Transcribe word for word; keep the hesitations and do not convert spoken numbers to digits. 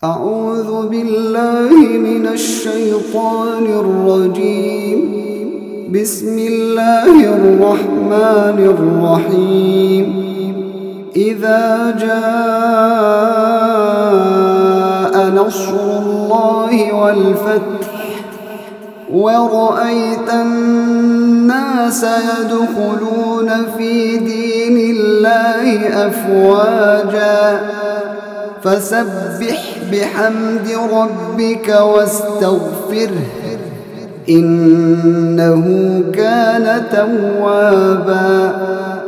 أعوذ بالله من الشيطان الرجيم. بسم الله الرحمن الرحيم. إذا جاء نصر الله والفتح ورأيت الناس يدخلون في دين الله أفواجا فسبح بحمد ربك واستغفره إنه كان توابا.